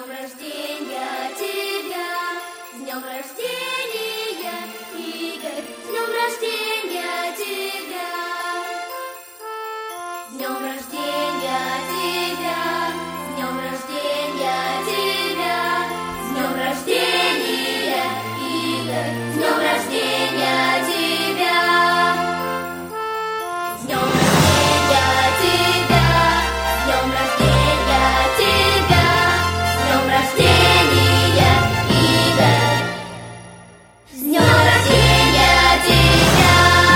днем рождения тебя, с днем рождения, Игорь, с днем рождения тебя, с днем рождения тебя, с днем рождения тебя, с днем рождения, Игорь, с днем рождения тебя, с днем рождения тебя, с днем рождения тебя, с днем рождения, Игорь, с днем рождения тебя.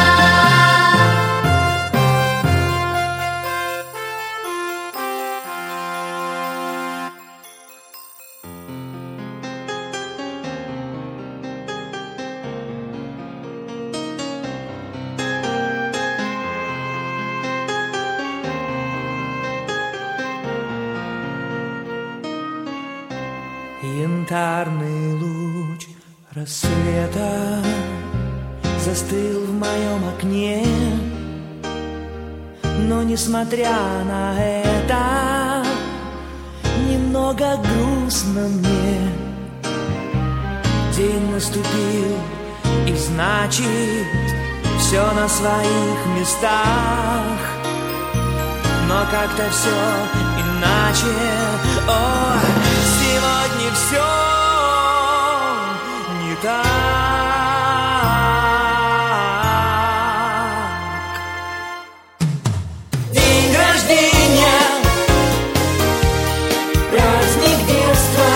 Янтарный луч рассвета застыл в моем окне, но несмотря на это, немного грустно мне. День наступил, и значит, все на своих местах, но как-то все иначе. О, сегодня все не так. День рождения, праздник детства,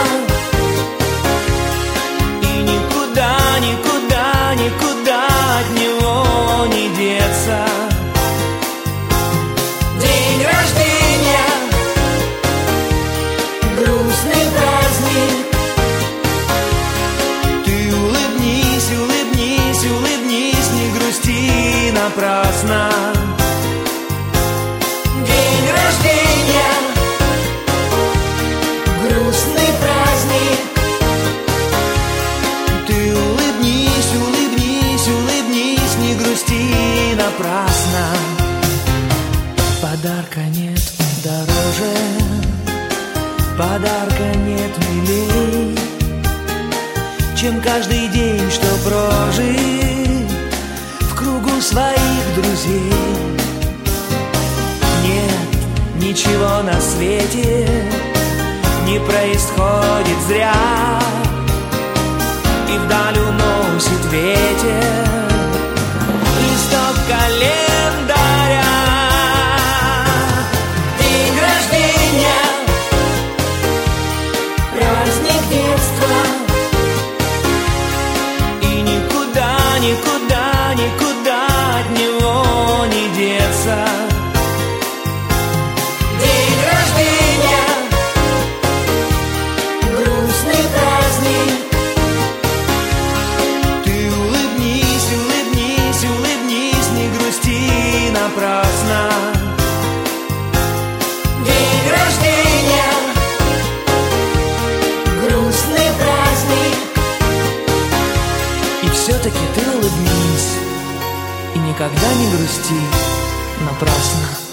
и никуда, никуда, никуда от него не деться. День рождения, грустный праздник. Ты улыбнись, улыбнись, улыбнись, не грусти напрасно. День рождения, грустный праздник. Ты улыбнись, улыбнись, улыбнись, не грусти напрасно. Подарка нет дороже, подарка нет милей, чем каждый день, что прожит в кругу своих друзей. Нет ничего на свете не происходит зря, и вдаль уносит ветер листок календаря. День рождения, праздник детства, и никуда, никуда, никуда от него не деться. День рождения, грустный праздник. Ты улыбнись, улыбнись, улыбнись, не грусти напрасно. День рождения, грустный праздник. И все-таки ты улыбнись и никогда не грусти напрасно.